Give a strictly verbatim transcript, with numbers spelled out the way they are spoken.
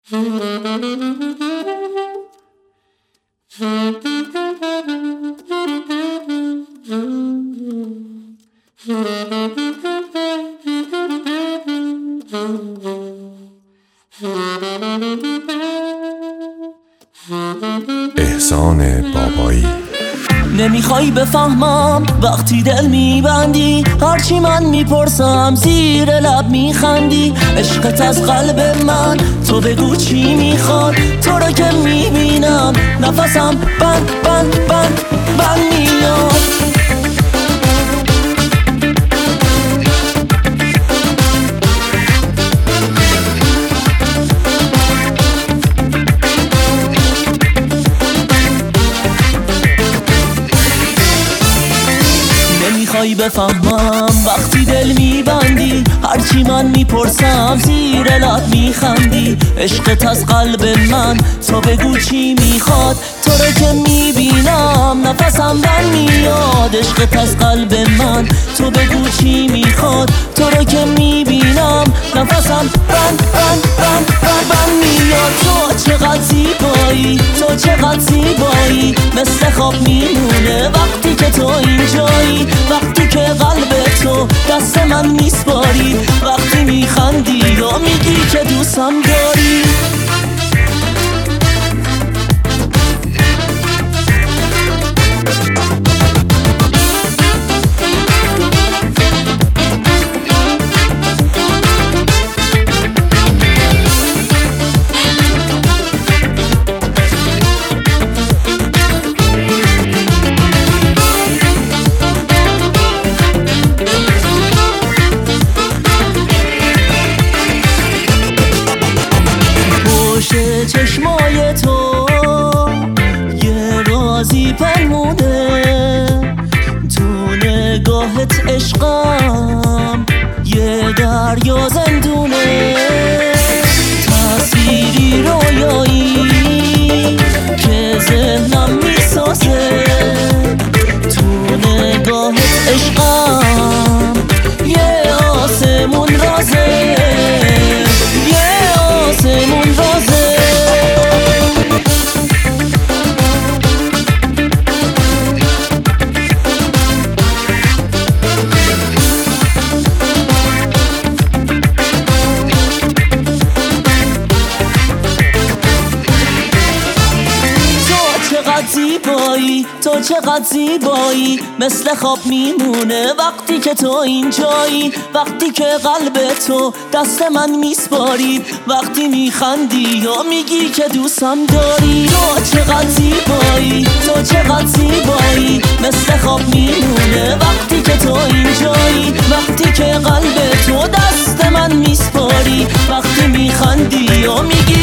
احسان بابایی. نمیخوای بفهمم وقتی دل میبندی، هرچی من میپرسم زیر لب میخندی. عشقت از قلب من، تو بگو چی میخواد. تو رو که میبینم نفسم بند بند بند بند میاد. نمیخوای بفهمم وقتی دل میبندی، هرچی من میپرسم زیر لب میخندی. عشقت از قلب من، تو بگو چی میخواد. تو رو که میبینم نفسم بند میاد. عشقت از قلب من، تو بگو چی میخواد. تو رو که میبینم نفسم بند بند بند بند بند میاد. تو چقدر زیبایی، تو چقدر زیبایی، مثل خواب میمونه وقتی که تو اینجایی. وقتی که قلب تو دست من میسپاری، وقتی میخندی یا میگی که دوستم داری. چشمای تو یه رازی پنمونه، تو نگاهت عشقم یه دریا زندونه. تصویری رویایی که ذهنم میسازه، تو نگاهت عشقم یه آسمون رازه، یه آسمون رازه. زیبایی، تو چقدر زیبایی، مثل خواب میمونه وقتی که تو اینجایی. وقتی که قلب تو دست من میسپاری، وقتی میخندی یا میگی که دوستم داری. تو چقدر زیبایی، تو چقدر زیبایی، مثل خواب میمونه وقتی که تو اینجایی. وقتی که قلب تو دست من میسپاری، وقتی میخندی یا میگی